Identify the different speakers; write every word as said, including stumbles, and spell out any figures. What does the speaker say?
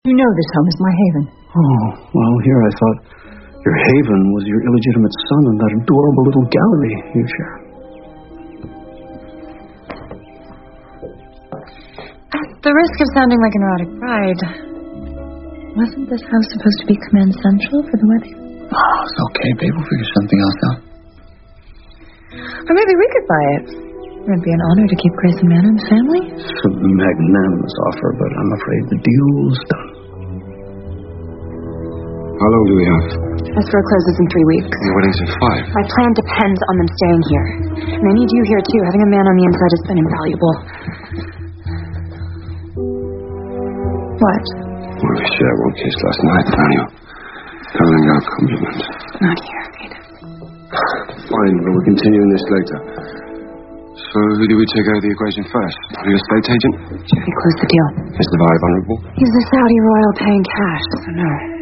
Speaker 1: You know this home is my haven.
Speaker 2: Oh, well, here I thought your haven was your illegitimate son and that adorable little gallery you share.
Speaker 3: At the risk of sounding like an erotic bride, wasn't this house supposed to be command central for the wedding?
Speaker 4: Oh, it's okay, babe. We'll figure something else out.
Speaker 3: Or maybe we could buy it. It'd be an honor to keep Grayson Manor in the family.
Speaker 2: It's a magnanimous offer, but I'm afraid the deal's done.
Speaker 4: How long do we have?
Speaker 3: Escrow closes in three weeks.
Speaker 4: Your wedding's in five.
Speaker 3: My plan depends on them staying here. And I need you here, too. Having a man on the inside has been invaluable. What?
Speaker 4: Well, we shared one kiss last night, Daniel. Telling our compliments.
Speaker 3: Not here, Aiden.
Speaker 4: Fine, but we're continuing this later. So, who do we take out of the equation first? Your estate agent?
Speaker 3: Should we close the deal?
Speaker 4: Is the buyer vulnerable?
Speaker 3: He's a Saudi royal paying cash, so no.